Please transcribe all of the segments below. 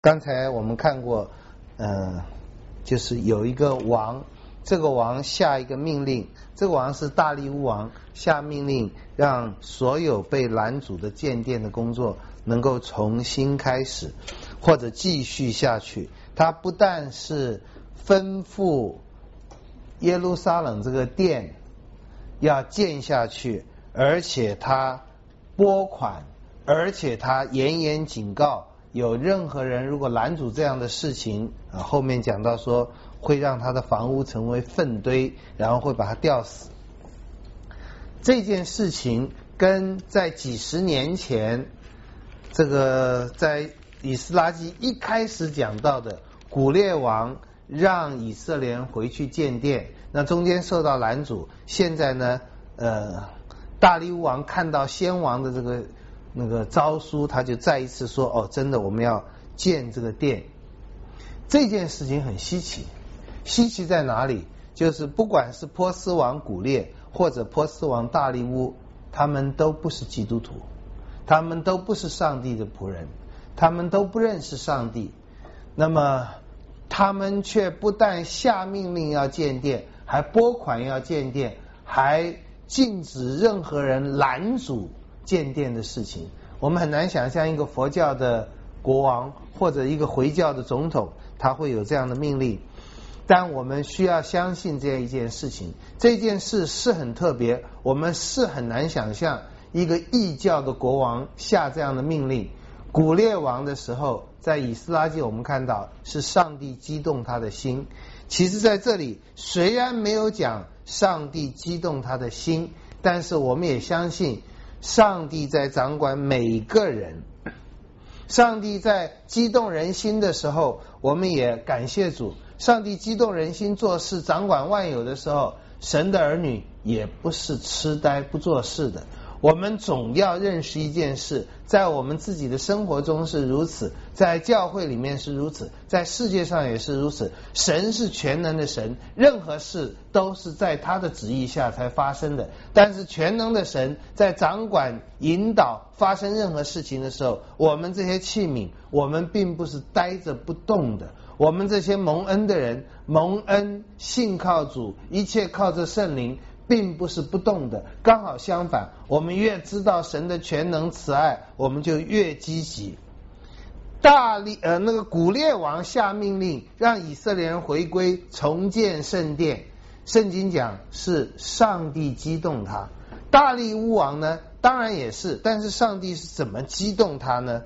刚才我们看过，就是有一个王，这个王下一个命令，这个王是大力乌王，下命令让所有被拦阻的建殿的工作能够重新开始，或者继续下去。他不但是吩咐耶路撒冷这个殿要建下去，而且他拨款，而且他严严警告，有任何人如果拦阻这样的事情，后面讲到说会让他的房屋成为粪堆，然后会把他吊死。这件事情跟在几十年前这个在以斯拉记一开始讲到的古列王让以色列人回去建殿，那中间受到拦阻，现在呢大利乌王看到先王的这个那个诏书，他就再一次说，哦，真的我们要建这个殿。这件事情很稀奇，稀奇在哪里？就是不管是波斯王古列或者波斯王大利乌，他们都不是基督徒，他们都不是上帝的仆人，他们都不认识上帝。那么他们却不但下命令要建殿，还拨款要建殿，还禁止任何人拦阻建殿的事情。我们很难想象一个佛教的国王或者一个回教的总统他会有这样的命令，但我们需要相信这样一件事情，这件事是很特别，我们是很难想象一个异教的国王下这样的命令。古列王的时候，在以斯拉记我们看到是上帝激动他的心，其实在这里虽然没有讲上帝激动他的心，但是我们也相信上帝在掌管每一个人。上帝在激动人心的时候，我们也感谢主，上帝激动人心做事掌管万有的时候，神的儿女也不是痴呆不做事的。我们总要认识一件事，在我们自己的生活中是如此，在教会里面是如此，在世界上也是如此。神是全能的神，任何事都是在他的旨意下才发生的，但是全能的神在掌管引导发生任何事情的时候，我们这些器皿，我们并不是呆着不动的。我们这些蒙恩的人，蒙恩信靠主，一切靠着圣灵，并不是不动的，刚好相反，我们越知道神的全能慈爱，我们就越积极。那个古列王下命令让以色列人回归重建圣殿，圣经讲是上帝激动他。大利乌王呢，当然也是，但是上帝是怎么激动他呢？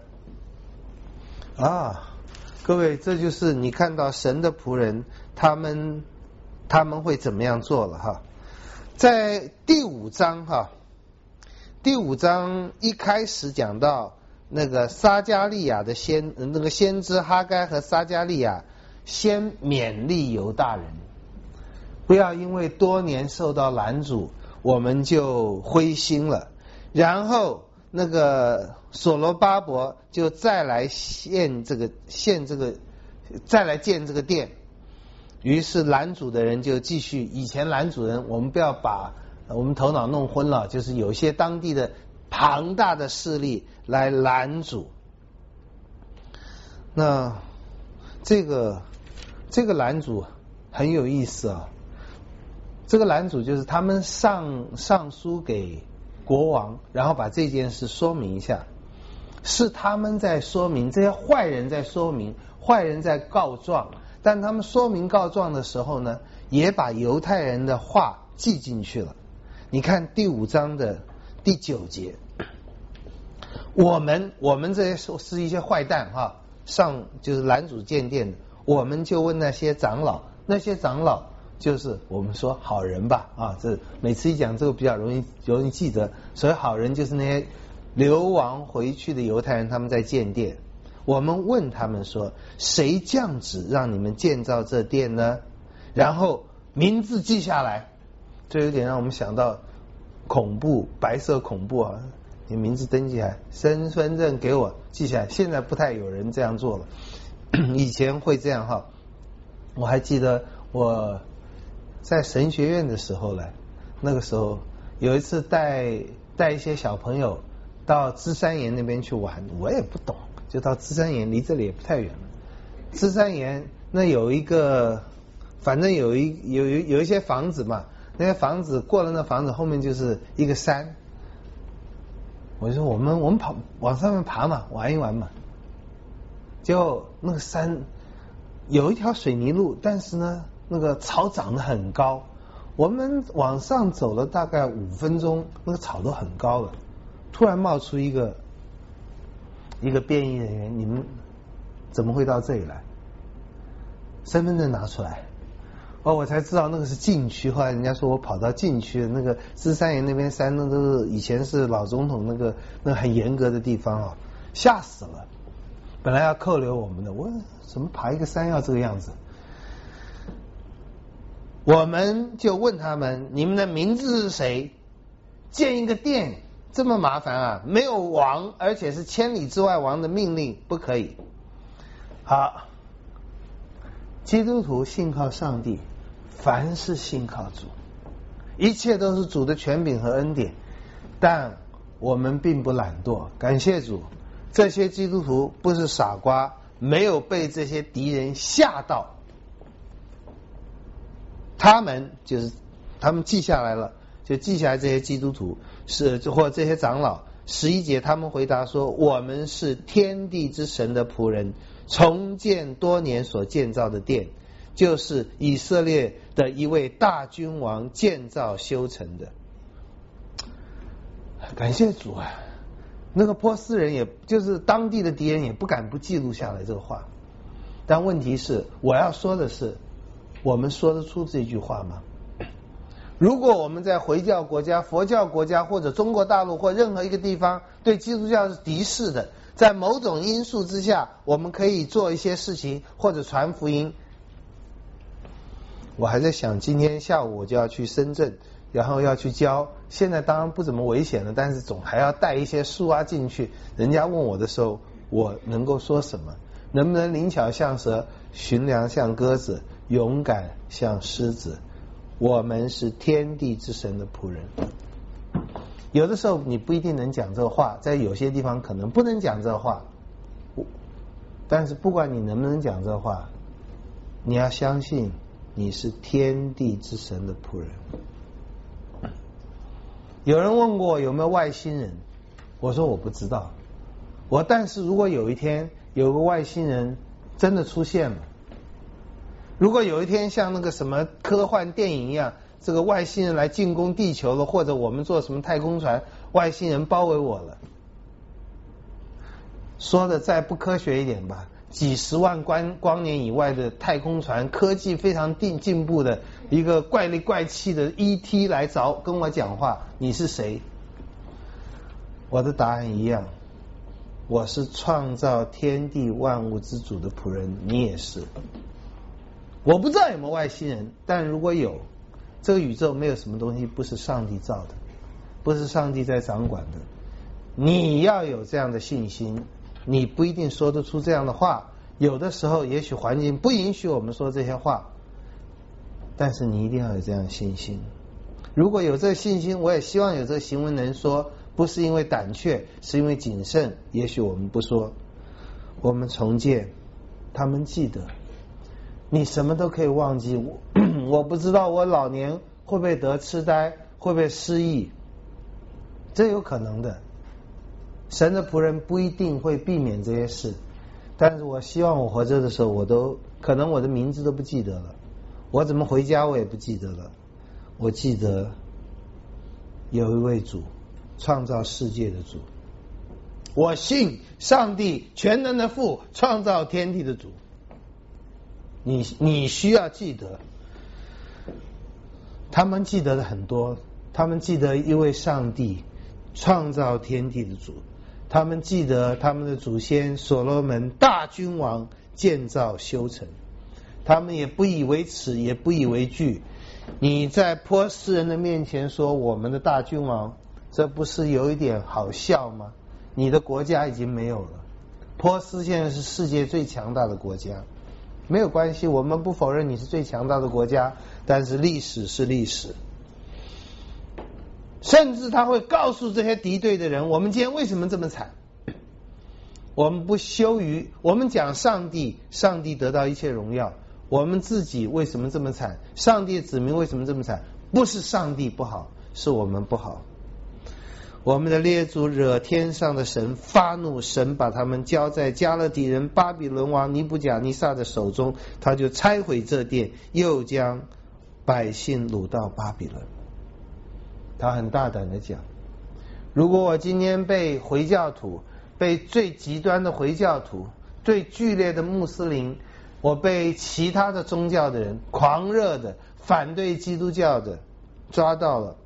各位，这就是你看到神的仆人他们会怎么样做了哈。在第五章第五章一开始讲到那个撒迦利亚的那个先知哈该和撒迦利亚先勉励犹大人，不要因为多年受到拦阻我们就灰心了。然后那个所罗巴伯就再来再来建这个殿，于是拦阻的人就继续，以前拦阻人我们不要把我们头脑弄昏了，就是有些当地的庞大的势力来拦阻。那这个拦阻很有意思啊，这个拦阻就是他们上书给国王，然后把这件事说明一下，是他们在说明，这些坏人在说明，坏人在告状，但他们说明告状的时候呢，也把犹太人的话记进去了。你看第五章的第9节，我们这些是一些坏蛋就是拦阻建殿的，我们就问那些长老，那些长老就是我们说好人吧这每次一讲这个比较容易记得，所以好人就是那些流亡回去的犹太人，他们在建殿。我们问他们说，谁降旨让你们建造这殿呢？然后名字记下来，这有点让我们想到恐怖，白色恐怖你名字登记下来，身份证给我记下来。现在不太有人这样做了，以前会这样我还记得我在神学院的时候那个时候有一次带一些小朋友到芝山岩那边去玩，我也不懂，就到芝山岩，离这里也不太远了。 芝山岩那有一个，反正有一些房子嘛，那些房子过了那房子后面就是一个山。我就说我们往上面爬嘛，玩一玩嘛。结果那个山有一条水泥路，但是呢，那个草长得很高。我们往上走了大概5分钟，那个草都很高了。突然冒出一个便衣人员，你们怎么会到这里来？身份证拿出来。我才知道那个是禁区。后来人家说我跑到禁区，那个芝山岩那边山，那都是以前是老总统那很严格的地方啊，吓死了。本来要扣留我们的，我怎么爬一个山要这个样子？我们就问他们，你们的名字是谁？建一个殿这么麻烦啊？没有王，而且是千里之外王的命令，不可以。好，基督徒信靠上帝，凡事信靠主，一切都是主的权柄和恩典，但我们并不懒惰。感谢主，这些基督徒不是傻瓜，没有被这些敌人吓到。他们记下来了，就记下来这些基督徒或这些长老。11节他们回答说，我们是天地之神的仆人，重建多年所建造的殿，就是以色列的一位大君王建造修成的。感谢主啊！那个波斯人也就是当地的敌人也不敢不记录下来这个话。但问题是，我要说的是，我们说得出这句话吗？如果我们在回教国家、佛教国家或者中国大陆或任何一个地方对基督教是敌视的，在某种因素之下，我们可以做一些事情或者传福音。我还在想，今天下午我就要去深圳，然后要去教。现在当然不怎么危险了，但是总还要带一些书啊进去。人家问我的时候，我能够说什么？能不能灵巧像蛇，驯良像鸽子，勇敢像狮子？我们是天地之神的仆人。有的时候你不一定能讲这话，在有些地方可能不能讲这话，但是不管你能不能讲这话，你要相信你是天地之神的仆人。有人问过我有没有外星人，我说我不知道。但是如果有一天有个外星人真的出现了，如果有一天像那个什么科幻电影一样，这个外星人来进攻地球了，或者我们坐什么太空船，外星人包围我了，说的再不科学一点吧，几十万光年以外的太空船，科技非常进步的一个怪里怪气的 ET 来跟我讲话，你是谁？我的答案一样，我是创造天地万物之主的仆人，你也是。我不知道有没有外星人，但如果有，这个宇宙没有什么东西不是上帝造的，不是上帝在掌管的。你要有这样的信心，你不一定说得出这样的话，有的时候也许环境不允许我们说这些话，但是你一定要有这样的信心。如果有这个信心，我也希望有这个行为能说，不是因为胆怯，是因为谨慎。也许我们不说，我们重建，他们记得。你什么都可以忘记，我不知道我老年会不会得痴呆，会不会失忆，这有可能的。神的仆人不一定会避免这些事，但是我希望我活着的时候，可能我的名字都不记得了，我怎么回家我也不记得了。我记得有一位主，创造世界的主，我信上帝全能的父，创造天地的主。你需要记得，他们记得的很多，他们记得一位上帝创造天地的主，他们记得他们的祖先所罗门大君王建造修成，他们也不以为耻，也不以为惧。你在波斯人的面前说我们的大君王，这不是有一点好笑吗？你的国家已经没有了，波斯现在是世界最强大的国家。没有关系，我们不否认你是最强大的国家，但是历史是历史。甚至他会告诉这些敌对的人，我们今天为什么这么惨？ 我们不羞于，我们讲上帝，上帝得到一切荣耀。我们自己为什么这么惨？上帝的子民为什么这么惨？不是上帝不好，是我们不好。我们的列祖惹天上的神发怒，神把他们交在加勒底人巴比伦王尼布甲尼撒的手中，他就拆毁这殿，又将百姓掳到巴比伦。他很大胆的讲，如果我今天被回教徒，被最极端的回教徒，最剧烈的穆斯林，我被其他的宗教的人，狂热的反对基督教的抓到了，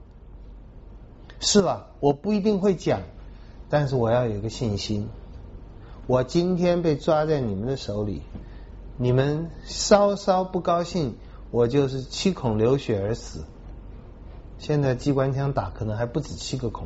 是吧？我不一定会讲，但是我要有一个信心，我今天被抓在你们的手里，你们稍稍不高兴，我就是7孔流血而死。现在机关枪打可能还不止7个孔，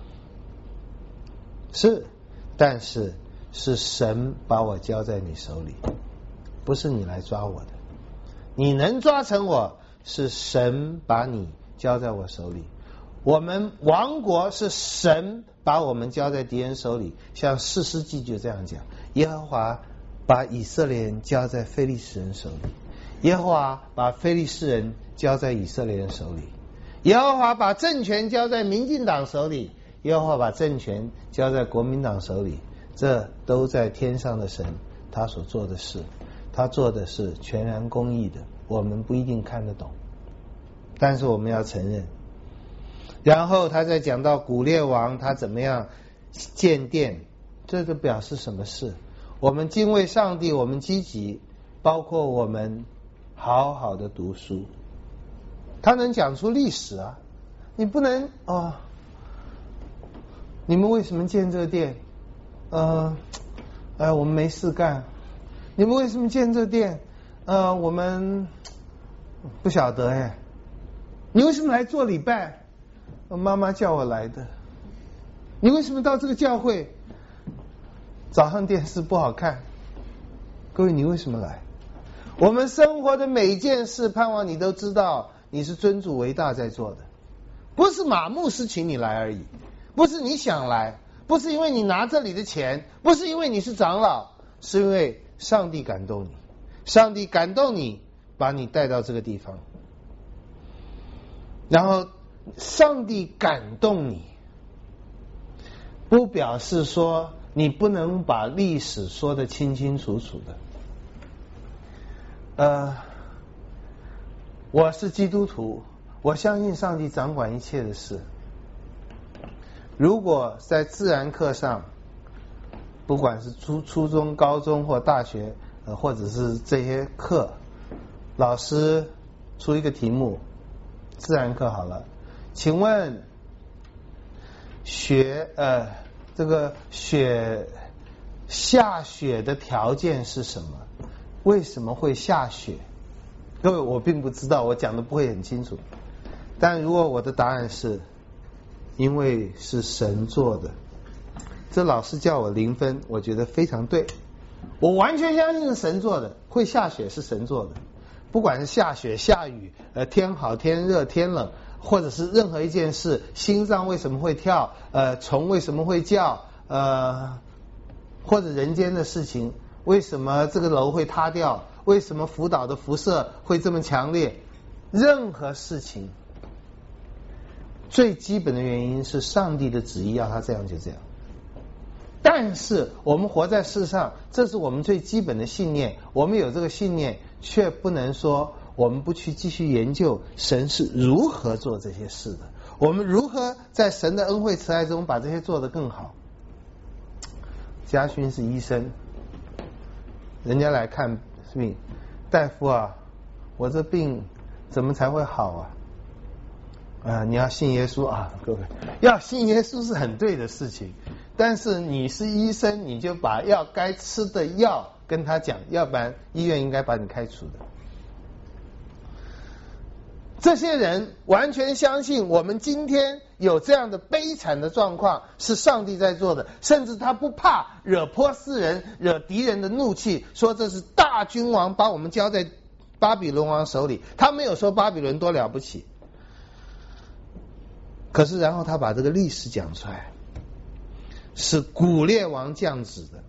是，但是是神把我交在你手里，不是你来抓我的。你能抓成我，是神把你交在我手里。我们亡国是神把我们交在敌人手里，像士师记就这样讲，耶和华把以色列人交在非利士人手里，耶和华把非利士人交在以色列人手里，耶和华把政权交在民进党手里，耶和华把政权交在国民党手里，这都在天上的神他所做的事，他做的是全然公义的，我们不一定看得懂，但是我们要承认。然后他再讲到古列王他怎么样建殿，这个表示什么事？我们敬畏上帝，我们积极，包括我们好好的读书。他能讲出历史啊，你不能你们为什么建这个殿？我们没事干。你们为什么建这殿？我们不晓得你为什么来做礼拜？妈妈叫我来的。你为什么到这个教会？早上电视不好看。各位，你为什么来？我们生活的每一件事，盼望你都知道，你是尊主为大在做的，不是马牧师请你来而已，不是你想来，不是因为你拿这里的钱，不是因为你是长老，是因为上帝感动你，上帝感动你，把你带到这个地方，然后上帝感动你，不表示说你不能把历史说得清清楚楚的。我是基督徒，我相信上帝掌管一切的事。如果在自然课上，不管是初中、高中或大学，或者是这些课，老师出一个题目，自然课好了，请问这个下雪的条件是什么？为什么会下雪？各位，我并不知道，我讲的不会很清楚。但如果我的答案是因为是神做的，这老师叫我0分，我觉得非常对。我完全相信是神做的，会下雪是神做的，不管是下雪下雨，天好天热天冷，或者是任何一件事，心脏为什么会跳，虫为什么会叫，或者人间的事情，为什么这个楼会塌掉，为什么福岛的辐射会这么强烈，任何事情最基本的原因是上帝的旨意要他这样就这样。但是我们活在世上，这是我们最基本的信念，我们有这个信念，却不能说我们不去继续研究神是如何做这些事的，我们如何在神的恩惠慈爱中把这些做得更好。嘉勋是医生，人家来看病，大夫啊，我这病怎么才会好啊？你要信耶稣啊，各位，要信耶稣是很对的事情，但是你是医生，你就把该吃的药跟他讲，要不然医院应该把你开除的。这些人完全相信我们今天有这样的悲惨的状况是上帝在做的，甚至他不怕惹波斯人、惹敌人的怒气，说这是大君王把我们交在巴比伦王手里，他没有说巴比伦多了不起。可是然后他把这个历史讲出来， 是古列王降旨的。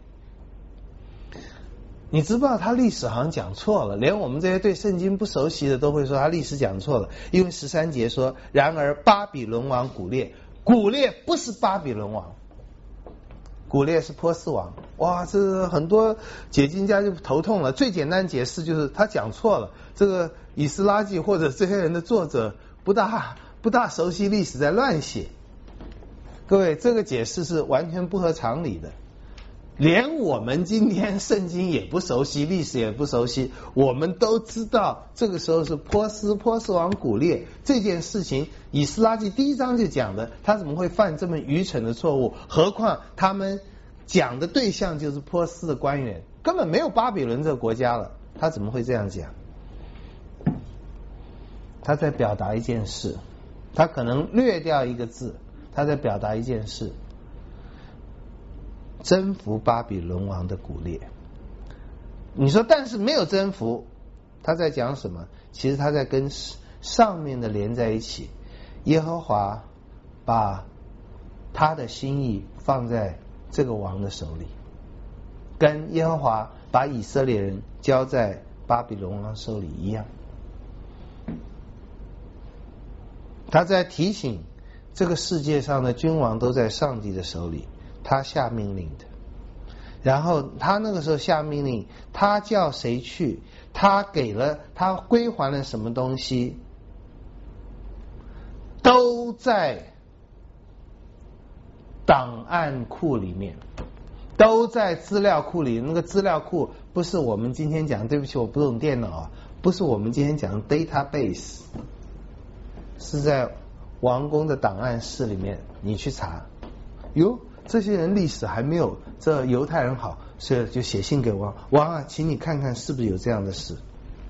你知不知道他历史好像讲错了，连我们这些对圣经不熟悉的都会说他历史讲错了，因为13节说，然而巴比伦王古列，古列不是巴比伦王，古列是波斯王。哇，这很多解经家就头痛了。最简单解释就是他讲错了，这个以斯拉记或者这些人的作者不大熟悉历史，在乱写。各位，这个解释是完全不合常理的。连我们今天圣经也不熟悉，历史也不熟悉，我们都知道这个时候是波斯王古列这件事情，以斯拉记1章就讲的，他怎么会犯这么愚蠢的错误？何况他们讲的对象就是波斯的官员，根本没有巴比伦这个国家了，他怎么会这样讲？他在表达一件事，他可能略掉一个字，他在表达一件事。征服巴比伦王的古列，你说但是没有征服，他在讲什么？其实他在跟上面的连在一起。耶和华把他的心意放在这个王的手里，跟耶和华把以色列人交在巴比伦王手里一样。他在提醒这个世界上的君王都在上帝的手里，他下命令的。然后他那个时候下命令，他叫谁去，他归还了什么东西，都在档案库里面，都在资料库里。那个资料库不是我们今天讲，对不起，我不懂电脑啊，不是我们今天讲的 database， 是在王宫的档案室里面，你去查。哟，这些人历史还没有这犹太人好，所以就写信给王啊，请你看看是不是有这样的事。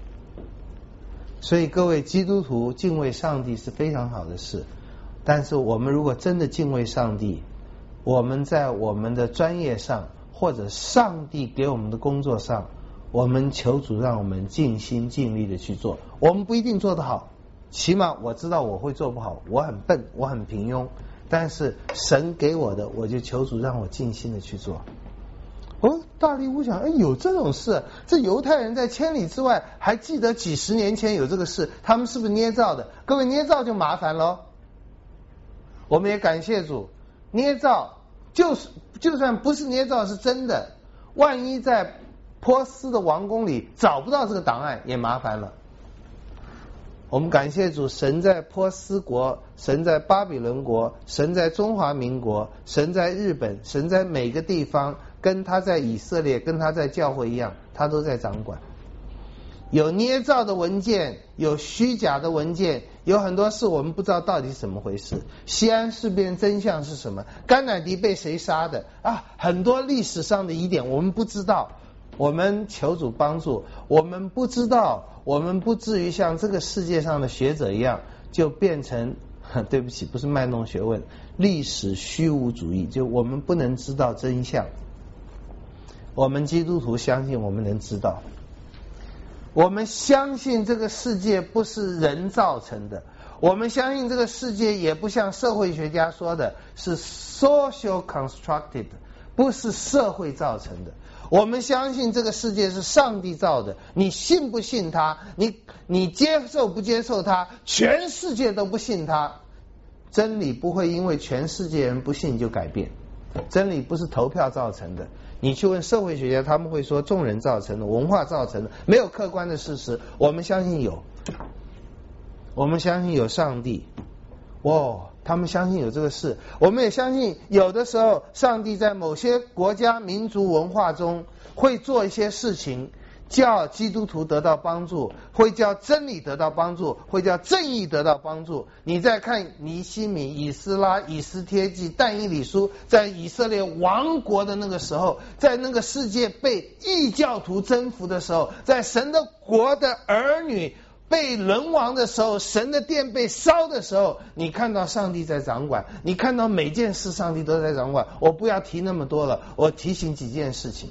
所以各位基督徒敬畏上帝是非常好的事，但是我们如果真的敬畏上帝，我们在我们的专业上或者上帝给我们的工作上，我们求主让我们尽心尽力的去做。我们不一定做得好，起码我知道我会做不好，我很笨，我很平庸，但是神给我的，我就求主让我尽心的去做。大利乌想，有这种事？这犹太人在千里之外还记得几十年前有这个事，他们是不是捏造的？各位，捏造就麻烦了。我们也感谢主，捏造就算不是捏造是真的，万一在波斯的王宫里找不到这个档案也麻烦了。我们感谢主，神在波斯国，神在巴比伦国，神在中华民国，神在日本，神在每个地方，跟他在以色列，跟他在教会一样，他都在掌管。有捏造的文件，有虚假的文件，有很多事我们不知道到底是怎么回事。西安事变真相是什么？甘乃迪被谁杀的啊？很多历史上的疑点我们不知道，我们求主帮助，我们不知道，我们不至于像这个世界上的学者一样就变成对不起，不是卖弄学问，历史虚无主义，就我们不能知道真相。我们基督徒相信我们能知道，我们相信这个世界不是人造成的，我们相信这个世界也不像社会学家说的是 social constructed， 不是社会造成的。我们相信这个世界是上帝造的，你信不信他，你接受不接受他，全世界都不信他。真理不会因为全世界人不信就改变，真理不是投票造成的。你去问社会学家，他们会说众人造成的，文化造成的，没有客观的事实。我们相信有，我们相信有上帝。他们相信有这个事，我们也相信有的时候上帝在某些国家民族文化中会做一些事情，叫基督徒得到帮助，会叫真理得到帮助，会叫正义得到帮助。你再看尼希米、以斯拉、以斯帖记、但以理书，在以色列亡国的那个时候，在那个世界被异教徒征服的时候，在神的国的儿女被沦亡的时候，神的殿被烧的时候，你看到上帝在掌管，你看到每件事上帝都在掌管。我不要提那么多了，我提醒几件事情。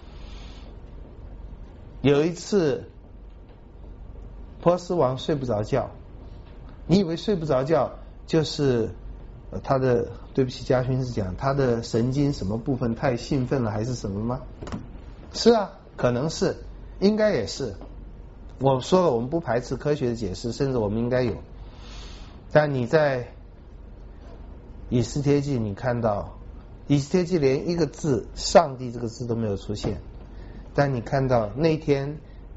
有一次波斯王睡不着觉，你以为睡不着觉就是他的对不起，家勋是讲他的神经什么部分太兴奋了还是什么吗？是啊，可能是，应该也是。我说了，我们不排斥科学的解释，甚至我们应该有。但你在以斯帖记你看到，以斯帖记连一个字上帝这个字都没有出现，但你看到那天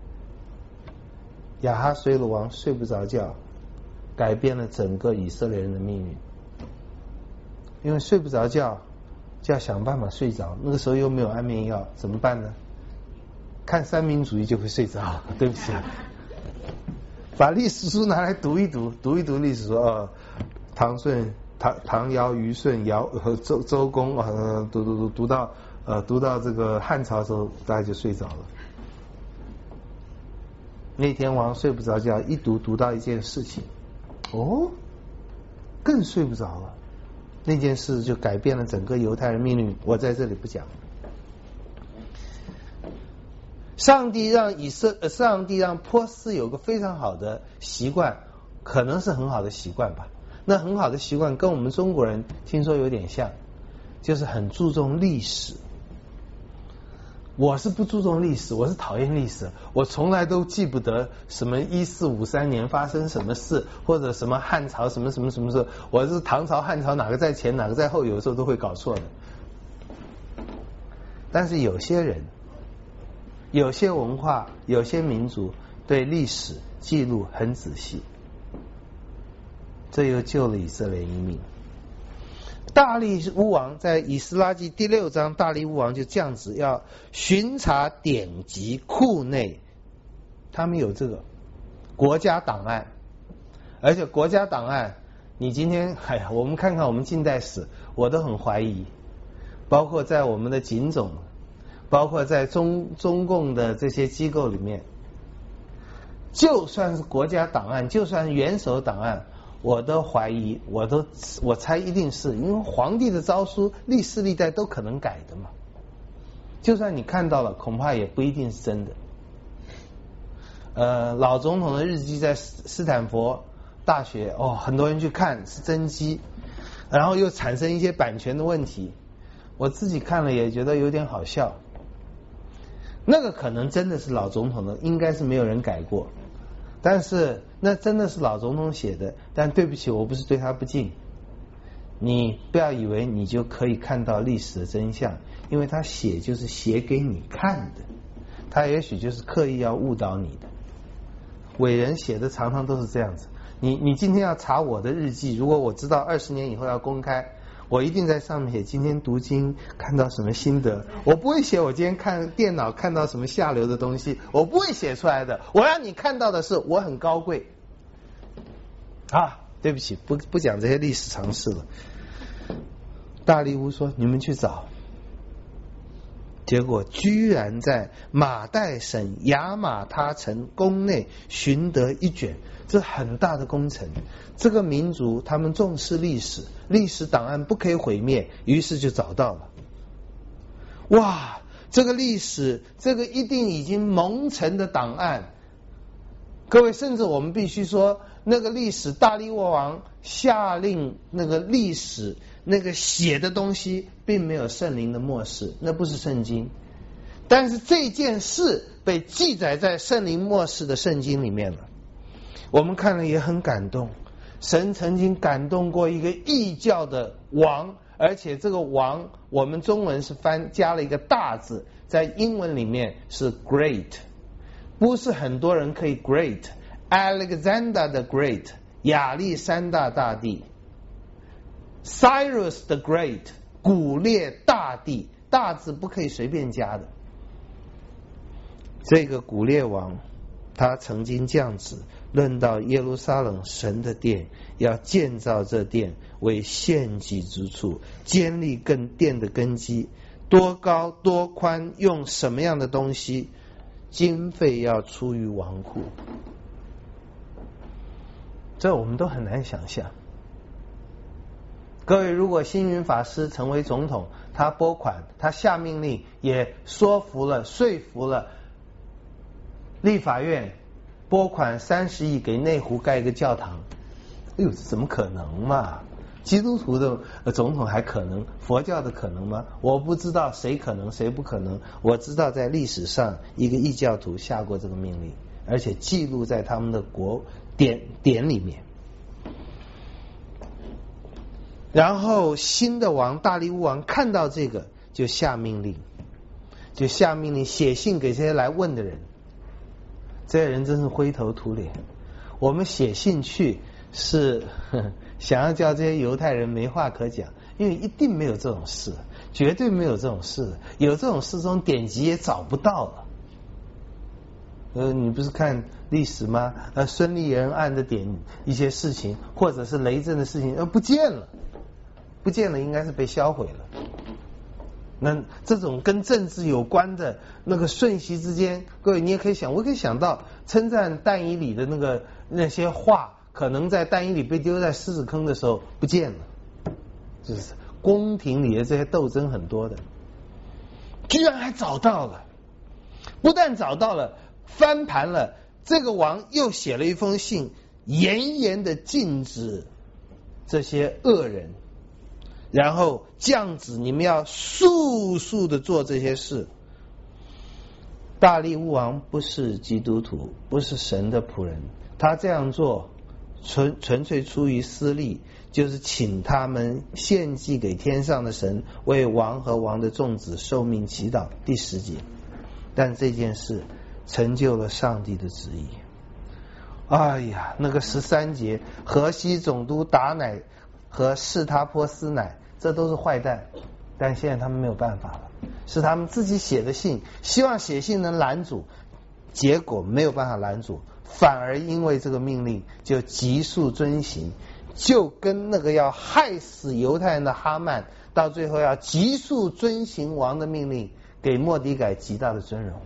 亚哈随鲁王睡不着觉，改变了整个以色列人的命运。因为睡不着觉就要想办法睡着，那个时候又没有安眠药，怎么办呢？看三民主义就会睡着，对不起，把历史书拿来读一读历史书，唐舜、唐尧、虞舜、周公，读到这个汉朝的时候，大家就睡着了。那天晚上睡不着觉，一读到一件事情，更睡不着了。那件事就改变了整个犹太人命运，我在这里不讲。上帝让波斯有个非常好的习惯，可能是很好的习惯吧。那很好的习惯跟我们中国人听说有点像，就是很注重历史。我是不注重历史，我是讨厌历史，我从来都记不得什么1453年发生什么事，或者什么汉朝什么什么什么事，我是唐朝汉朝哪个在前哪个在后，有时候都会搞错的。但是有些人、有些文化、有些民族对历史记录很仔细，这又救了以色列一命。大利乌王在以斯拉记第6章，大利乌王就降旨要巡查典籍库内，他们有这个国家档案，而且国家档案，你今天我们看看我们近代史，我都很怀疑，包括在我们的警总，包括在中共的这些机构里面，就算是国家档案，就算是元首档案，我都怀疑，我猜一定是因为皇帝的诏书历世历代都可能改的嘛，就算你看到了，恐怕也不一定是真的。老总统的日记在斯坦福大学，很多人去看是真迹，然后又产生一些版权的问题，我自己看了也觉得有点好笑。那个可能真的是老总统的，应该是没有人改过。但是那真的是老总统写的，但对不起，我不是对他不敬。你不要以为你就可以看到历史的真相，因为他写就是写给你看的，他也许就是刻意要误导你的。伟人写的常常都是这样子。你今天要查我的日记，如果我知道20年以后要公开，我一定在上面写今天读经看到什么心得，我不会写我今天看电脑看到什么下流的东西，我不会写出来的。我让你看到的是我很高贵啊！对不起，不讲这些历史常识了。大利乌说你们去找，结果居然在马代省亚马他城宫内寻得一卷，这很大的工程。这个民族他们重视历史，历史档案不可以毁灭，于是就找到了。哇，这个历史，这个一定已经蒙尘的档案，各位，甚至我们必须说，那个历史大利乌王下令那个历史那个写的东西并没有圣灵的默示，那不是圣经，但是这件事被记载在圣灵默示的圣经里面了。我们看了也很感动，神曾经感动过一个异教的王，而且这个王我们中文是加了一个大字，在英文里面是 great， 不是很多人可以 great。 Alexander the Great， 亚历山大大帝， Cyrus the Great， 古列大帝，大字不可以随便加的。这个古列王他曾经降旨论到耶路撒冷神的殿，要建造这殿为献祭之处，建立殿的根基，多高多宽，用什么样的东西，经费要出于王库。这我们都很难想象。各位，如果星云法师成为总统，他拨款，他下命令，也说服了立法院拨款30亿给内湖盖一个教堂，哎呦，怎么可能嘛？ 基督徒的总统还可能，佛教的可能吗？我不知道谁可能谁不可能。我知道在历史上一个异教徒下过这个命令，而且记录在他们的典里面。然后新的王大利乌王看到这个，就下命令写信给这些来问的人。这些人真是灰头土脸。我们写信去是想要叫这些犹太人没话可讲，因为一定没有这种事，绝对没有这种事，有这种事，这种典籍也找不到了。你不是看历史吗？孙立人案的一些事情，或者是雷震的事情，不见了，应该是被销毁了。那这种跟政治有关的那个瞬息之间，各位你也可以想，我可以想到称赞但以理的那些话，可能在但以理被丢在狮子坑的时候不见了，就是宫廷里的这些斗争很多的，居然还找到了，不但找到了，翻盘了。这个王又写了一封信，严严的禁止这些恶人，然后降旨你们要速速的做这些事。大利乌王不是基督徒，不是神的仆人，他这样做纯粹出于私利，就是请他们献祭给天上的神，为王和王的众子受命祈祷。第10节。但这件事成就了上帝的旨意。哎呀，那个13节，河西总督达乃和士他波斯乃，这都是坏蛋，但现在他们没有办法了，是他们自己写的信，希望写信能拦阻，结果没有办法拦阻，反而因为这个命令就急速遵行，就跟那个要害死犹太人的哈曼，到最后要急速遵行王的命令，给末底改极大的尊荣。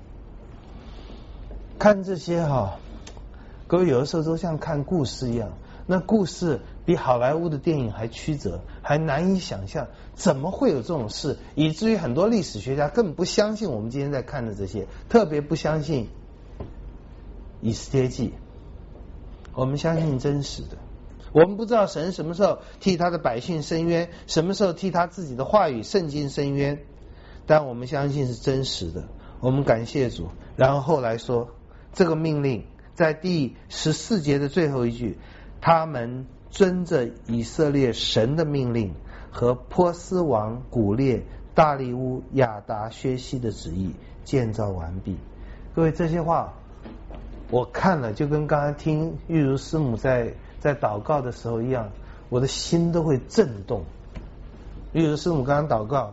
看这些各位有的时候都像看故事一样，那故事比好莱坞的电影还曲折，还难以想象，怎么会有这种事，以至于很多历史学家根本不相信我们今天在看的这些，特别不相信以斯帖记。我们相信真实的，我们不知道神什么时候替他的百姓伸冤，什么时候替他自己的话语圣经伸冤，但我们相信是真实的，我们感谢主。然后后来说这个命令在第14节的最后一句，他们遵着以色列神的命令和波斯王古列、大利乌、亚达薛西的旨意建造完毕。各位，这些话我看了就跟刚才听玉如师母在祷告的时候一样，我的心都会震动。玉如师母刚刚祷告，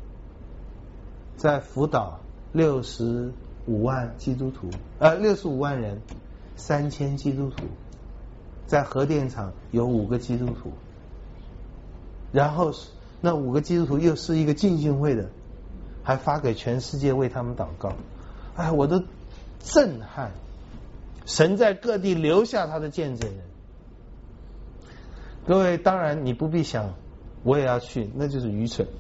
在辅导65万基督徒，65万人，3000基督徒，在核电厂有5个基督徒，然后那5个基督徒又是一个浸信会的，还发给全世界为他们祷告。哎，我都震撼，神在各地留下他的见证人。各位，当然你不必想我也要去，那就是愚蠢。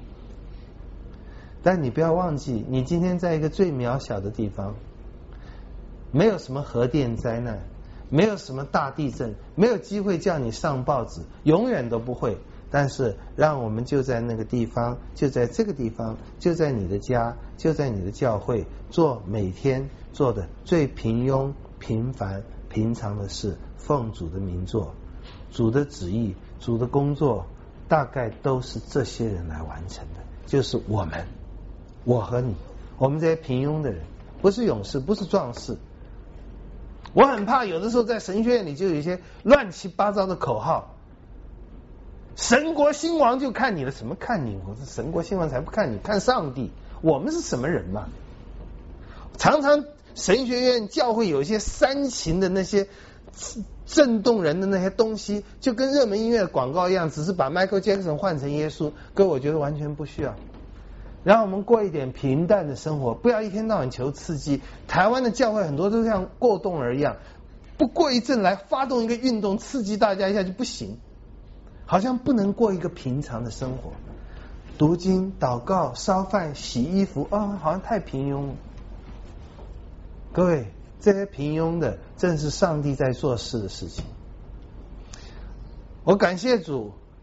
但你不要忘记，你今天在一个最渺小的地方，没有什么核电灾难，没有什么大地震，没有机会叫你上报纸，永远都不会。但是让我们就在那个地方，就在这个地方，就在你的家，就在你的教会，做每天做的最平庸、平凡、平常的事，奉主的名做。主的旨意、主的工作，大概都是这些人来完成的，就是我们。我和你，我们这些平庸的人，不是勇士，不是壮士。我很怕有的时候在神学院里就有一些乱七八糟的口号，神国兴亡就看你了。什么看你？我说神国兴亡才不看你，看上帝。我们是什么人嘛？常常神学院教会有一些煽情的那些震动人的那些东西，就跟热门音乐广告一样，只是把 Michael Jackson 换成耶稣。各位，我觉得完全不需要。让我们过一点平淡的生活，不要一天到晚求刺激。台湾的教会很多都像过动儿一样，不过一阵来发动一个运动，刺激大家一下就不行，好像不能过一个平常的生活。读经、祷告、烧饭、洗衣服，好像太平庸了。各位，这些平庸的正是上帝在做事的事情。我感谢主，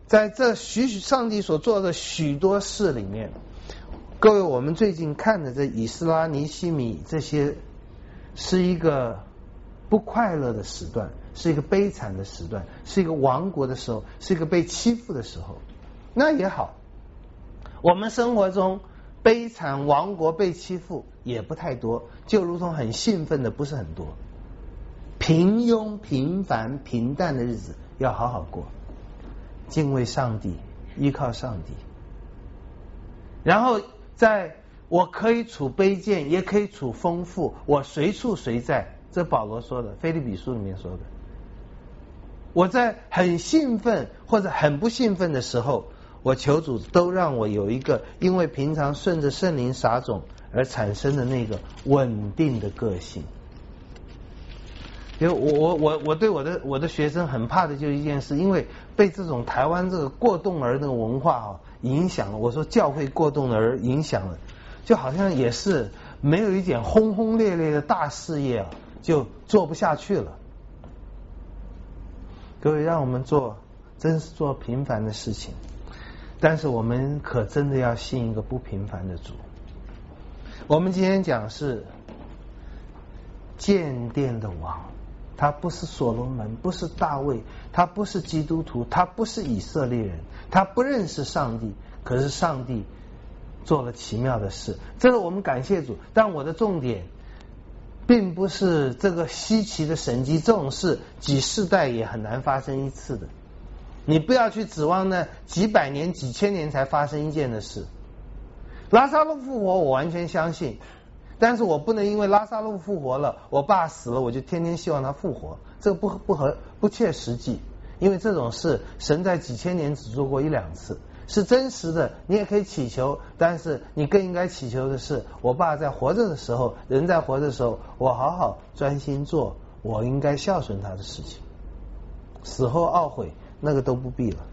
在这上帝所做的许多事里面，各位，我们最近看的这以斯拉、尼希米这些，是一个不快乐的时段，是一个悲惨的时段，是一个亡国的时候，是一个被欺负的时候。那也好，我们生活中悲惨、亡国、被欺负也不太多，就如同很兴奋的不是很多。平庸、平凡、平淡的日子要好好过，敬畏上帝，依靠上帝。然后在我可以处卑贱，也可以处丰富，我随处随在，这保罗说的，腓立比书里面说的。我在很兴奋或者很不兴奋的时候，我求主都让我有一个因为平常顺着圣灵撒种而产生的那个稳定的个性。因为我对我的学生很怕的就是一件事，因为被这种台湾这个过动儿那个文化影响了。我说教会过动儿影响了，就好像也是没有一点轰轰烈烈的大事业就做不下去了。各位，让我们真是做平凡的事情，但是我们可真的要信一个不平凡的主。我们今天讲是建殿的王，他不是所罗门，不是大卫，他不是基督徒，他不是以色列人，他不认识上帝，可是上帝做了奇妙的事，这个我们感谢主。但我的重点并不是这个稀奇的神迹，这种事几世代也很难发生一次的。你不要去指望那几百年几千年才发生一件的事。拉撒路复活我完全相信，但是我不能因为拉撒路复活了，我爸死了，我就天天希望他复活，这个不切实际。因为这种事神在几千年只做过一两次，是真实的，你也可以祈求，但是你更应该祈求的是，我爸在活着的时候，人在活着的时候，我好好专心做我应该孝顺他的事情，死后懊悔那个都不必了。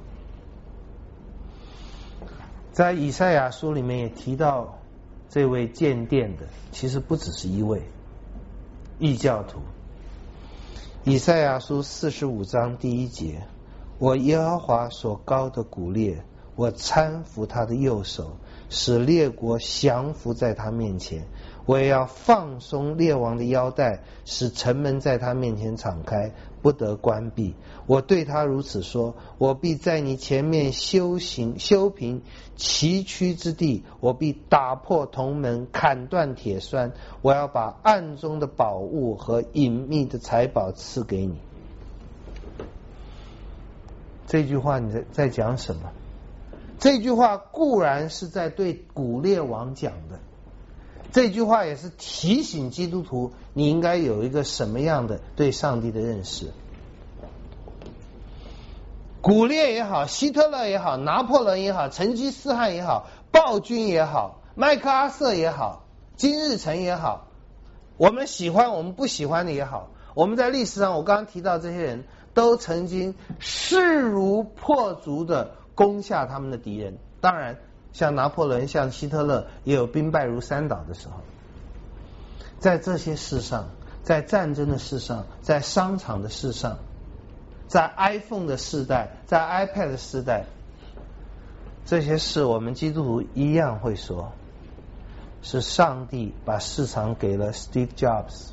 在以赛亚书里面也提到这位建殿的其实不只是一位异教徒。以赛亚书45章第1节，我耶和华所膏的古列，我搀扶他的右手，使列国降服在他面前。我也要放松列王的腰带，使城门在他面前敞开，不得关闭。我对他如此说，我必在你前面修平崎岖之地，我必打破铜门，砍断铁栓，我要把暗中的宝物和隐秘的财宝赐给你。这句话你在讲什么？这句话固然是在对古列王讲的，这句话也是提醒基督徒你应该有一个什么样的对上帝的认识。古列也好，希特勒也好，拿破仑也好，成吉思汗也好，暴君也好，麦克阿瑟也好，金日成也好，我们喜欢我们不喜欢的也好，我们在历史上我刚刚提到这些人都曾经势如破竹的攻下他们的敌人。当然像拿破仑像希特勒也有兵败如山倒的时候。在这些事上，在战争的事上，在商场的事上，在 iPhone 的时代，在 iPad 的时代，这些事我们基督徒一样会说，是上帝把市场给了 Steve Jobs。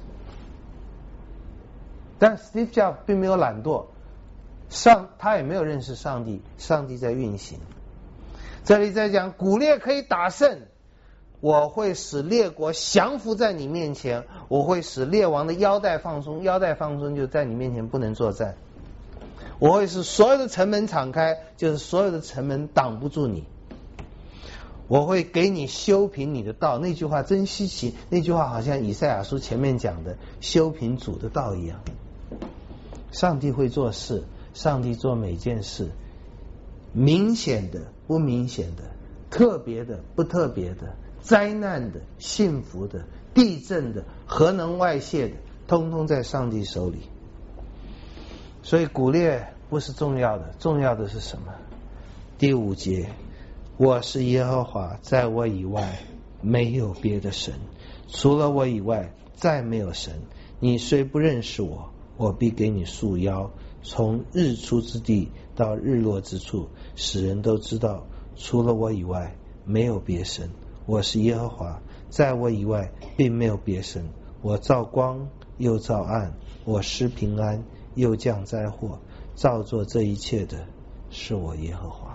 但 Steve Jobs 并没有懒惰，他也没有认识上帝，上帝在运行。这里在讲古列可以打胜，我会使列国降服在你面前，我会使列王的腰带放松，腰带放松就在你面前不能作战，我会使所有的城门敞开，就是所有的城门挡不住你，我会给你修平你的道。那句话真稀奇，那句话好像以赛亚书前面讲的修平主的道一样。上帝会做事，上帝做每件事，明显的不明显的，特别的不特别的，灾难的幸福的，地震的核能外泄的，通通在上帝手里。所以古列不是重要的，重要的是什么？第5节，我是耶和华，在我以外没有别的神，除了我以外再没有神。你虽不认识我， 我必给你束腰，从日出之地到日落之处，使人都知道除了我以外没有别神，我是耶和华，在我以外并没有别神。我造光又造暗，我施平安又降灾祸，造作这一切的是我耶和华。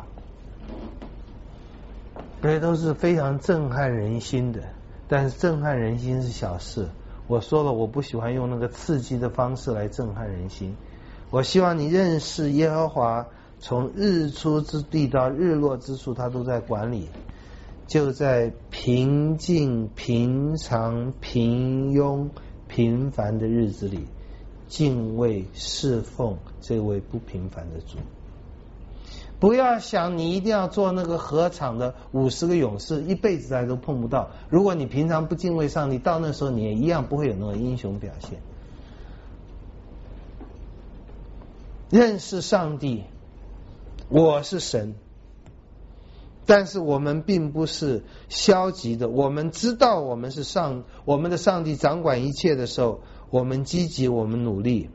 这些都是非常震撼人心的，但是震撼人心是小事。我说了，我不喜欢用那个刺激的方式来震撼人心。我希望你认识耶和华，从日出之地到日落之处，他都在管理。就在平静、平常、平庸、平凡的日子里，敬畏侍奉这位不平凡的主。不要想你一定要做那个合场的50个勇士，一辈子来都碰不到。如果你平常不敬畏上帝，到那时候你也一样不会有那种英雄表现。认识上帝，我是神，但是我们并不是消极的。我们知道我们的上帝掌管一切的时候，我们积极，我们努力。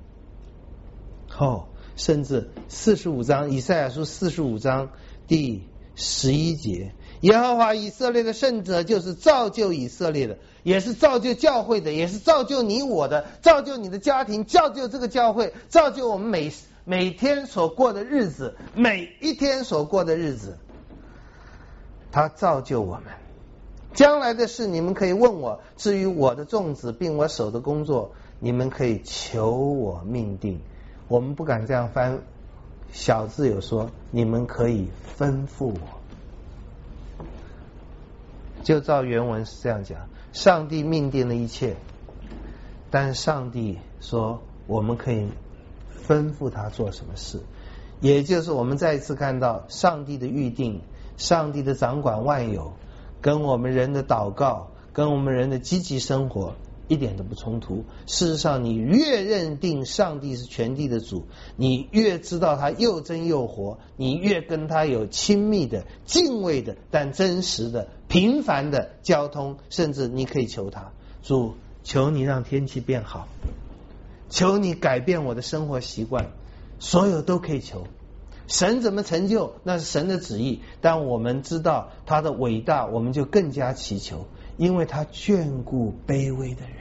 甚至45章以赛亚书45章第11节，耶和华以色列的圣者就是造就以色列的，也是造就教会的，也是造就你我的，造就你的家庭，造就这个教会，造就我们每天所过的日子，每一天所过的日子，他造就我们。将来的事你们可以问我，至于我的众子并我手的工作，你们可以求我命定。我们不敢这样翻，小字有说你们可以吩咐我，就照原文是这样讲。上帝命定了一切，但是上帝说我们可以吩咐他做什么事，也就是我们再一次看到上帝的预定，上帝的掌管万有，跟我们人的祷告，跟我们人的积极生活一点都不冲突。事实上，你越认定上帝是全地的主，你越知道他又真又活，你越跟他有亲密的、敬畏的但真实的、频繁的交通，甚至你可以求他，主，求你让天气变好，求你改变我的生活习惯，所有都可以求。神怎么成就，那是神的旨意，但我们知道他的伟大，我们就更加祈求，因为他眷顾卑微的人。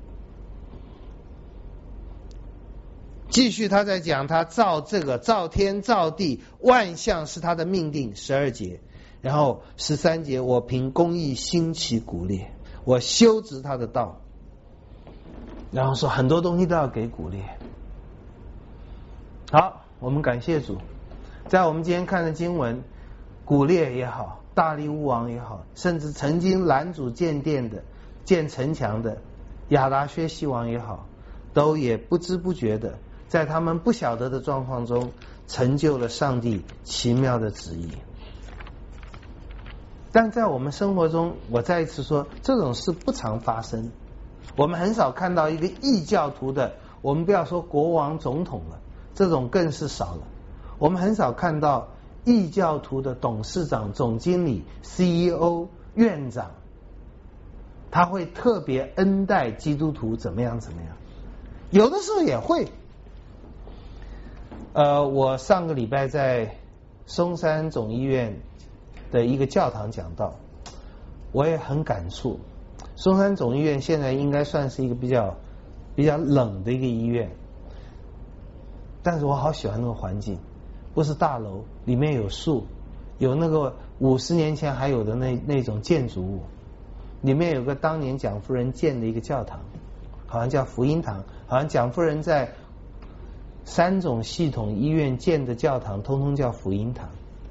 继续他在讲，他造这个造天造地，万象是他的命定，12节。然后13节，我凭公义兴起鼓励，我修直他的道。然后说很多东西都要给鼓励。好，我们感谢主，在我们今天看的经文，古列也好，大利乌王也好，甚至曾经拦阻建殿的、建城墙的亚达薛西王也好，都也不知不觉的在他们不晓得的状况中成就了上帝奇妙的旨意。但在我们生活中，我再一次说，这种事不常发生。我们很少看到一个异教徒的，我们不要说国王总统了，这种更是少了。我们很少看到异教徒的董事长、总经理、CEO、院长，他会特别恩待基督徒怎么样怎么样。有的时候也会。我上个礼拜在松山总医院的一个教堂讲道，我也很感触。松山总医院现在应该算是一个比较冷的一个医院，但是我好喜欢那个环境，不是大楼，里面有树，有那个50年前还有的那种建筑物，里面有个当年蒋夫人建的一个教堂，好像叫福音堂，好像蒋夫人在3种系统医院建的教堂通通叫福音堂。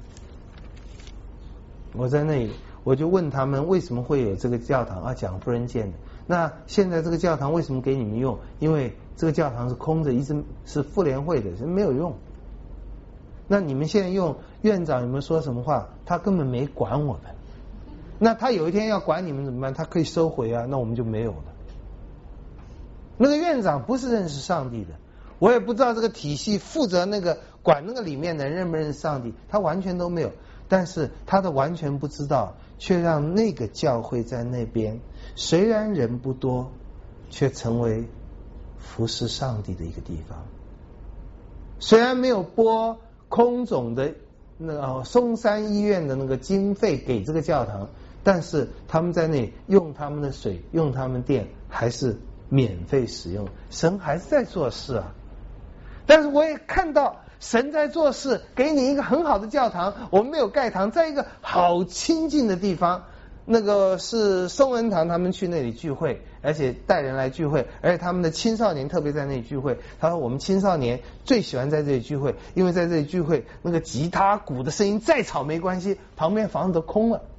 我在那里，我就问他们为什么会有这个教堂啊？蒋夫人建的。那现在这个教堂为什么给你们用？因为这个教堂是空着，一直是妇联会的，没有用。那你们现在用，院长有没有说什么话？他根本没管我们。那他有一天要管你们怎么办？他可以收回啊，那我们就没有了。那个院长不是认识上帝的，我也不知道这个体系负责那个管那个里面的人认不认识上帝，他完全都没有。但是他的完全不知道，却让那个教会在那边，虽然人不多，却成为服侍上帝的一个地方。虽然没有拨空总的那个松山医院的那个经费给这个教堂，但是他们在那用他们的水，用他们电，还是免费使用。神还是在做事啊。但是我也看到神在做事，给你一个很好的教堂，我们没有盖堂，在一个好亲近的地方。那个是宋恩堂，他们去那里聚会，而且带人来聚会，而且他们的青少年特别在那里聚会。他说我们青少年最喜欢在这里聚会，因为在这里聚会，那个吉他鼓的声音再吵没关系，旁边房子都空了。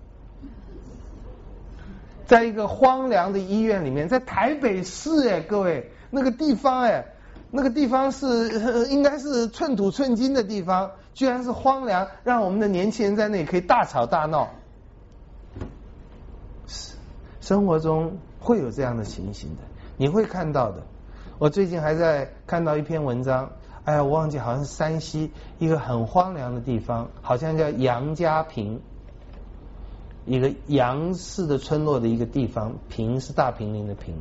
在一个荒凉的医院里面，在台北市哎，各位那个地方哎，那个地方是应该是寸土寸金的地方，居然是荒凉，让我们的年轻人在那里可以大吵大闹。生活中会有这样的情形的，你会看到的。我最近还在看到一篇文章，哎呀，我忘记好像是山西一个很荒凉的地方，好像叫杨家坪，一个杨氏的村落的一个地方，坪是大平林的平。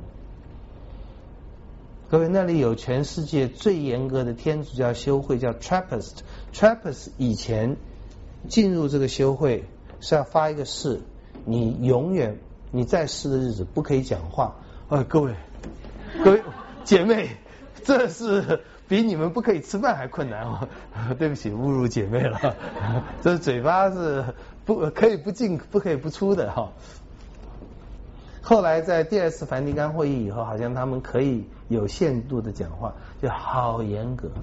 各位，那里有全世界最严格的天主教修会，叫 Trappist。Trappist 以前进入这个修会是要发一个誓，你永远你在世的日子不可以讲话。各位姐妹，这是比你们不可以吃饭还困难哦。对不起，侮辱姐妹了。这嘴巴是不可以不进，不可以不出的哈。后来在第二次梵蒂冈会议以后，好像他们可以有限度的讲话，就好严格。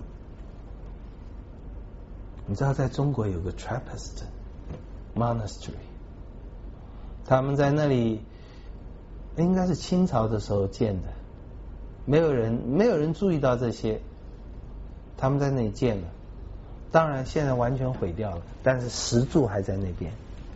你知道在中国有个 Trappist Monastery， 他们在那里应该是清朝的时候建的，没有人注意到这些，他们在那里建了。当然现在完全毁掉了，但是石柱还在那边。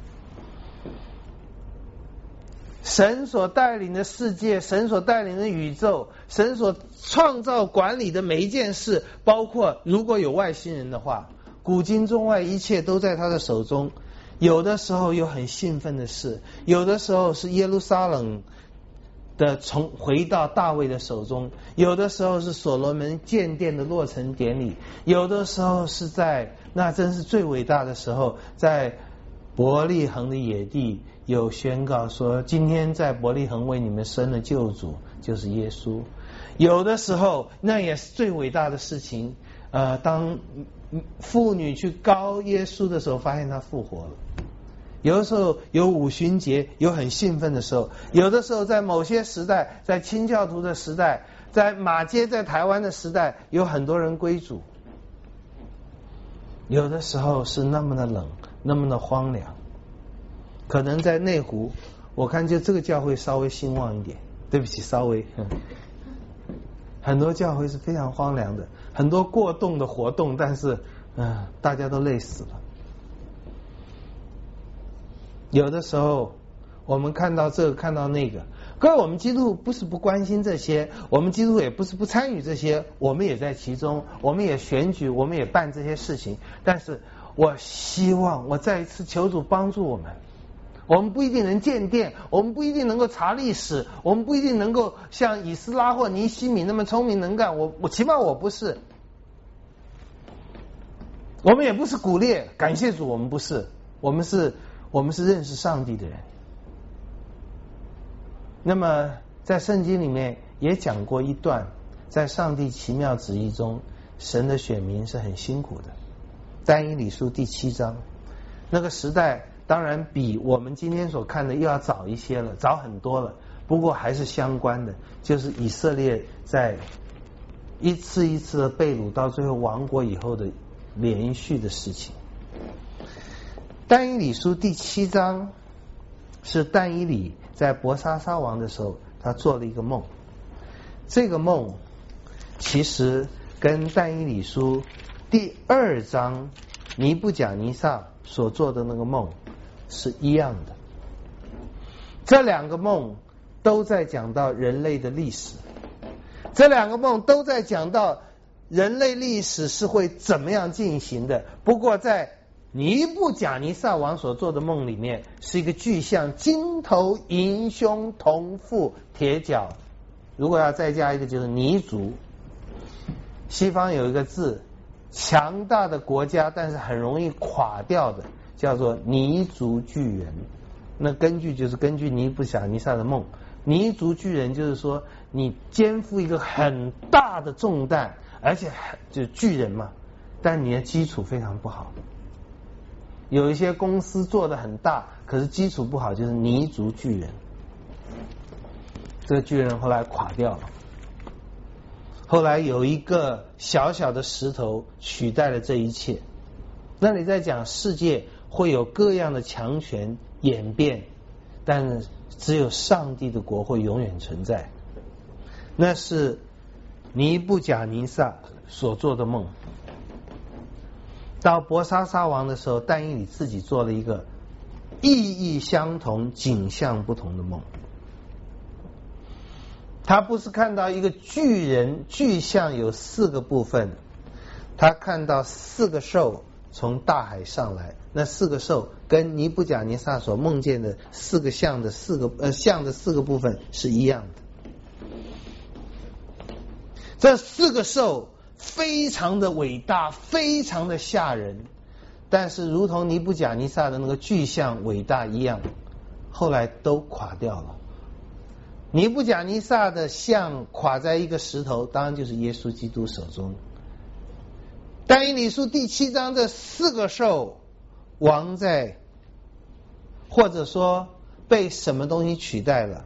神所带领的世界，神所带领的宇宙，神所创造管理的每一件事，包括如果有外星人的话，古今中外一切都在他的手中。有的时候有很兴奋的事，有的时候是耶路撒冷的回到大卫的手中，有的时候是所罗门建殿的落成典礼，有的时候是在那真是最伟大的时候，在伯利恒的野地有宣告说，今天在伯利恒为你们生了救主，就是耶稣。有的时候那也是最伟大的事情，当妇女去膏耶稣的时候，发现他复活了。有的时候有五旬节，有很兴奋的时候；有的时候在某些时代，在清教徒的时代，在马街在台湾的时代，有很多人归主。有的时候是那么的冷，那么的荒凉。可能在内湖，我看就这个教会稍微兴旺一点，对不起，稍微很多教会是非常荒凉的，很多过动的活动，但是大家都累死了。有的时候我们看到这个看到那个，各位，我们基督徒不是不关心这些，我们基督徒也不是不参与这些，我们也在其中，我们也选举，我们也办这些事情。但是我希望我再一次求主帮助我们。我们不一定能建殿，我们不一定能够查历史，我们不一定能够像以斯拉或尼希米那么聪明能干，我起码我不是。我们也不是古列，感谢主，我们不是，我们是认识上帝的人。那么在圣经里面也讲过一段，在上帝奇妙旨意中，神的选民是很辛苦的。但以理书第7章，那个时代当然比我们今天所看的又要早一些了，早很多了，不过还是相关的，就是以色列在一次一次的被掳到最后亡国以后的连续的事情。但以理书第7章是但以理在伯沙撒王的时候，他做了一个梦。这个梦其实跟但以理书第2章尼布甲尼撒所做的那个梦是一样的。这两个梦都在讲到人类的历史，这两个梦都在讲到人类历史是会怎么样进行的。不过在尼布甲尼撒王所做的梦里面，是一个具象金头银胸铜腹铁脚如果要再加一个就是泥足。西方有一个字，强大的国家但是很容易垮掉的，叫做泥足巨人。那根据尼布甲尼撒的梦，泥足巨人就是说你肩负一个很大的重担，而且就是巨人嘛，但你的基础非常不好。有一些公司做得很大，可是基础不好，就是泥足巨人。这个巨人后来垮掉了，后来有一个小小的石头取代了这一切。那你在讲世界会有各样的强权演变，但是只有上帝的国会永远存在。那是尼布甲尼撒所做的梦。到伯沙撒王的时候，但以理自己做了一个意义相同、景象不同的梦。他不是看到一个巨人，巨像有4个部分，他看到4个兽从大海上来，那4个兽跟尼布甲尼撒所梦见的4个像的4个部分是一样的。这4个兽非常的伟大，非常的吓人，但是如同尼布甲尼撒的那个巨像伟大一样，后来都垮掉了。尼布甲尼撒的像垮在一个石头，当然就是耶稣基督手中。但以理书第7章这4个兽亡在，或者说被什么东西取代了。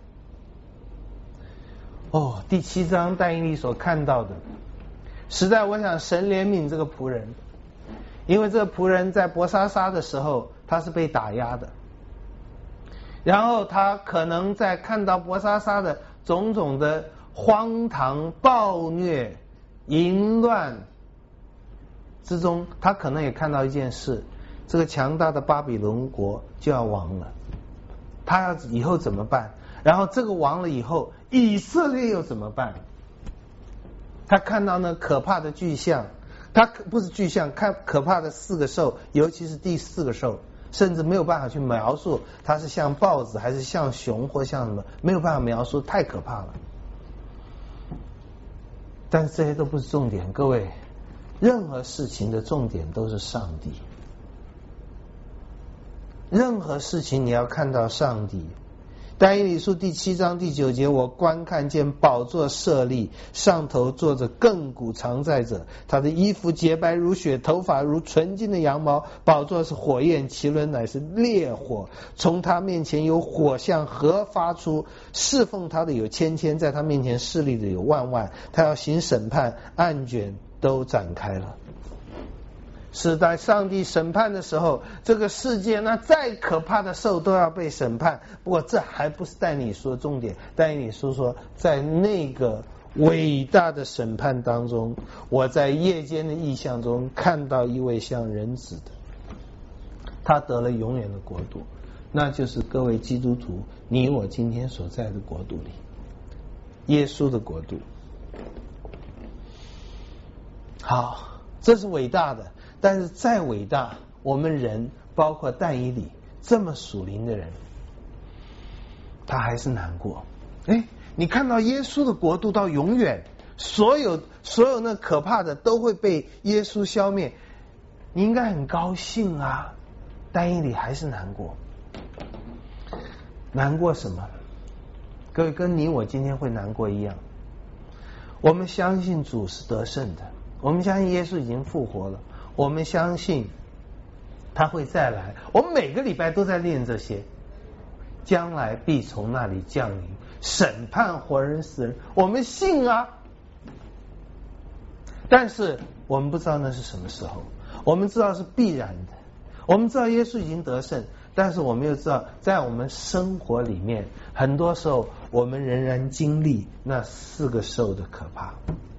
第7章但以理所看到的，实在我想神怜悯这个仆人，因为这个仆人在伯沙撒的时候他是被打压的，然后他可能在看到伯沙撒的种种的荒唐、暴虐、淫乱之中，他可能也看到一件事，这个强大的巴比伦国就要亡了，他要以后怎么办？然后这个亡了以后，以色列又怎么办？他看到那可怕的巨像，他不是巨像，看可怕的4个兽，尤其是第4个兽，甚至没有办法去描述它是像豹子还是像熊或像什么，没有办法描述，太可怕了。但是这些都不是重点，各位，任何事情的重点都是上帝。任何事情你要看到上帝。但以理书第7章第9节，我观看见宝座设立，上头坐着亘古常在者，他的衣服洁白如雪，头发如纯金的羊毛，宝座是火焰，其轮乃是烈火，从他面前有火向河发出，侍奉他的有千千，在他面前侍立的有万万，他要行审判，案卷都展开了。是在上帝审判的时候，这个世界那再可怕的兽都要被审判。不过这还不是但以理书的重点。但以理书说，在那个伟大的审判当中，我在夜间的异象中看到一位像人子的，他得了永远的国度，那就是各位基督徒你我今天所在的国度里，耶稣的国度。好，这是伟大的。但是再伟大，我们人包括但以理这么属灵的人，他还是难过。你看到耶稣的国度到永远，所有那可怕的都会被耶稣消灭，你应该很高兴啊。但以理还是难过。难过什么？各位，跟你我今天会难过一样。我们相信主是得胜的，我们相信耶稣已经复活了，我们相信他会再来，我们每个礼拜都在练这些，将来必从那里降临，审判活人死人，我们信啊。但是我们不知道那是什么时候，我们知道是必然的，我们知道耶稣已经得胜，但是我们又知道在我们生活里面，很多时候我们仍然经历那4个兽的可怕。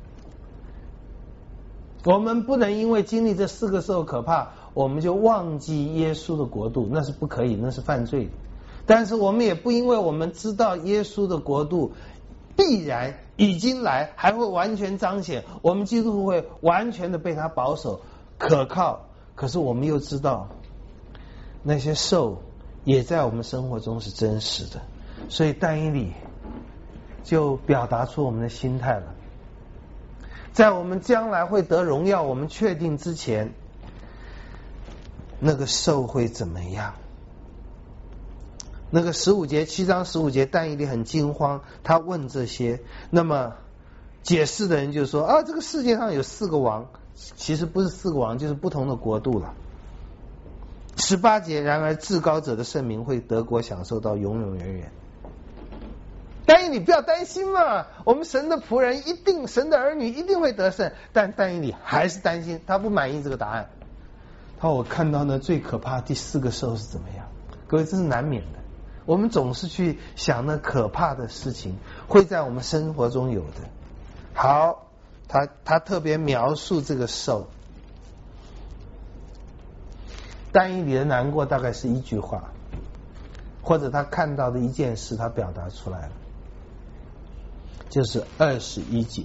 我们不能因为经历这4个兽可怕，我们就忘记耶稣的国度，那是不可以，那是犯罪的。但是我们也不因为我们知道耶稣的国度必然已经来，还会完全彰显，我们基督徒会完全的被他保守可靠。可是我们又知道那些兽也在我们生活中是真实的，所以但以理就表达出我们的心态了。在我们将来会得荣耀，我们确定之前，那个兽会怎么样？那个7章15节，但以理很惊慌，他问这些。那么解释的人就说啊，这个世界上有4个王，其实不是4个王，就是不同的国度了。18节，然而至高者的圣名会得国，享受到永永远远。但以理不要担心嘛，我们神的仆人一定，神的儿女一定会得胜。但以理还是担心，他不满意这个答案。他说我看到呢最可怕第4个兽是怎么样？各位，这是难免的。我们总是去想那可怕的事情会在我们生活中有的。好，他特别描述这个兽。但以理的难过大概是一句话，或者他看到的一件事，他表达出来了，就是21节。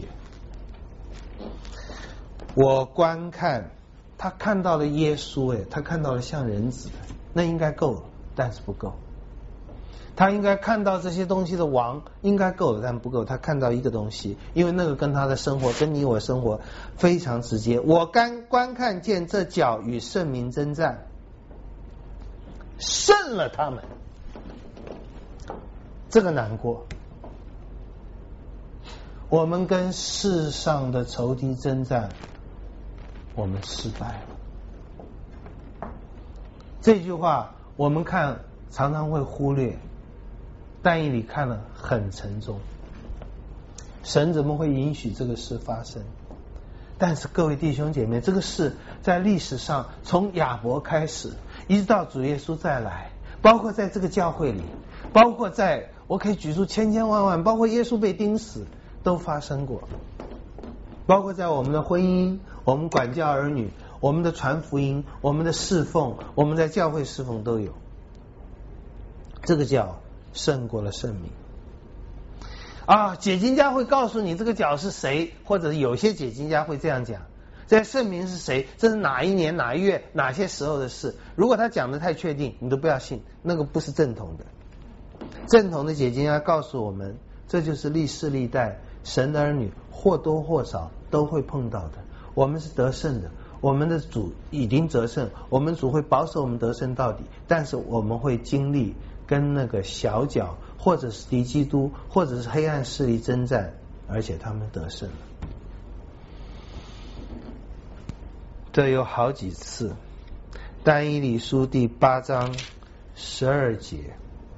我观看，他看到了耶稣，他看到了像人子的，那应该够了，但是不够。他应该看到这些东西的王，应该够了，但不够。他看到一个东西，因为那个跟他的生活，跟你我生活非常直接。我观看见这角与圣民征战，胜了他们，这个难过。我们跟世上的仇敌征战，我们失败了。这句话我们看常常会忽略，但以理看了很沉重。神怎么会允许这个事发生？但是各位弟兄姐妹，这个事在历史上从亚伯开始，一直到主耶稣再来，包括在这个教会里，包括在我可以举出千千万万，包括耶稣被钉死都发生过，包括在我们的婚姻，我们管教儿女，我们的传福音，我们的侍奉，我们在教会侍奉都有。这个叫胜过了圣名啊！解经家会告诉你这个角是谁，或者有些解经家会这样讲，这圣名是谁，这是哪一年哪一月哪些时候的事。如果他讲的太确定，你都不要信，那个不是正统的。正统的解经家告诉我们，这就是历世历代神的儿女或多或少都会碰到的。我们是得胜的，我们的主已经得胜，我们主会保守我们得胜到底，但是我们会经历跟那个小角或者是敌基督或者是黑暗势力征战，而且他们得胜了。这有好几次。但以理书第8章12节，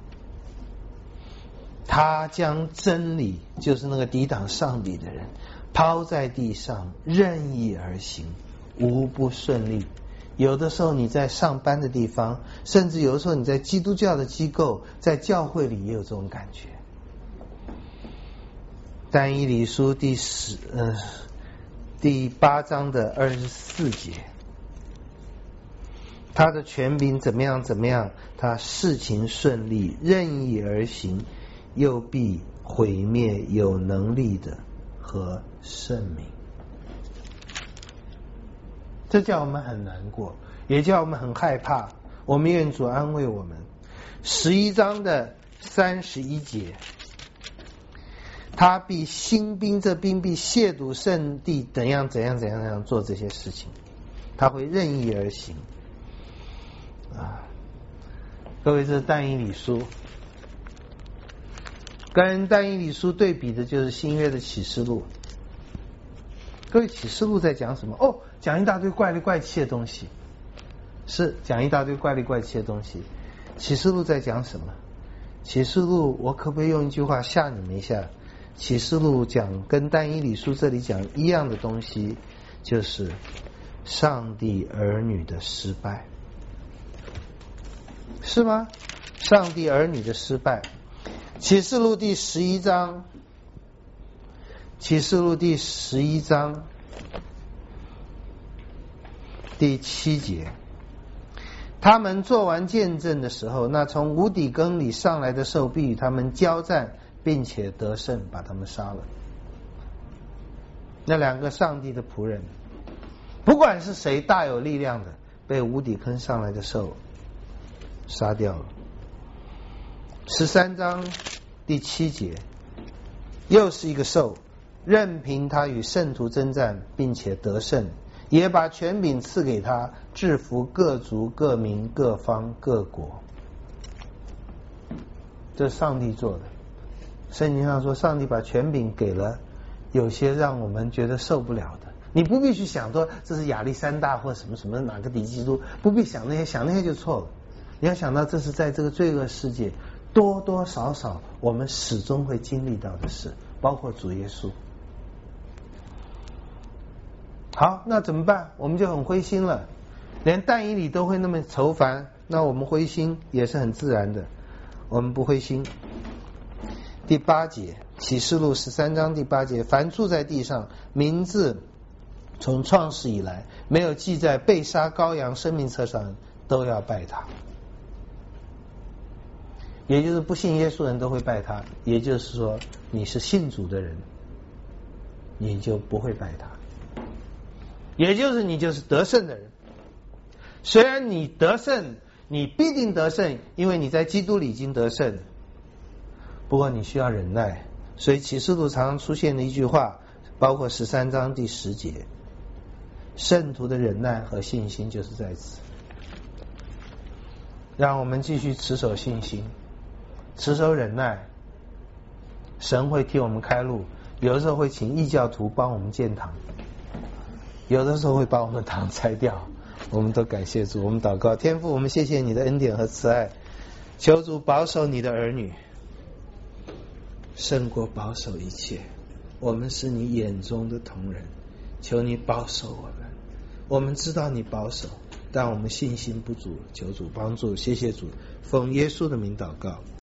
他将真理，就是那个抵挡上帝的人，抛在地上，任意而行，无不顺利。有的时候你在上班的地方，甚至有的时候你在基督教的机构，在教会里也有这种感觉。但以理书第8章的24节，他的权柄怎么样怎么样，他事情顺利，任意而行，又必毁灭有能力的和圣民。这叫我们很难过，也叫我们很害怕。我们愿主安慰我们。11章的31节，他必兴兵，这兵必亵渎圣地，怎样做这些事情，他会任意而行啊！各位，这是但以理书，跟但以理书对比的就是新约的启示录。各位，启示录在讲什么？哦，讲一大堆怪里怪气的东西，是讲一大堆怪里怪气的东西。启示录在讲什么？启示录，我可不可以用一句话吓你们一下？启示录讲跟但以理书这里讲一样的东西，就是上帝儿女的失败，是吗？上帝儿女的失败。启示录第11章，启示录第11章第7节，他们做完见证的时候，那从无底坑里上来的兽必与他们交战，并且得胜，把他们杀了。那2个上帝的仆人，不管是谁大有力量的，被无底坑上来的兽杀掉了。13章第7节， 又是一个兽，任凭他与圣徒征战，并且得胜，也把权柄赐给他，制服各族各民各方各国。这是上帝做的。圣经上说，上帝把权柄给了有些让我们觉得受不了的。你不必去想说这是亚历山大或什么什么哪个敌基督，不必想那些，想那些就错了。你要想到这是在这个罪恶世界多多少少我们始终会经历到的事，包括主耶稣。好，那怎么办？我们就很灰心了，连但以理都会那么愁烦，那我们灰心也是很自然的。我们不灰心。第8节，启示录13章第8节，凡住在地上，名字从创世以来没有记在被杀羔羊生命册上，都要拜他。也就是不信耶稣人都会拜他，也就是说你是信主的人，你就不会拜他，也就是你就是得胜的人。虽然你得胜，你必定得胜，因为你在基督里已经得胜，不过你需要忍耐。所以启示录常常出现的一句话，包括13章第10节，圣徒的忍耐和信心就是在此。让我们继续持守信心，持守忍耐，神会替我们开路。有的时候会请异教徒帮我们建堂，有的时候会把我们的堂拆掉，我们都感谢主。我们祷告，天父，我们谢谢你的恩典和慈爱，求主保守你的儿女，胜过保守一切。我们是你眼中的瞳人，求你保守我们。我们知道你保守，但我们信心不足，求主帮助。谢谢主，奉耶稣的名祷告。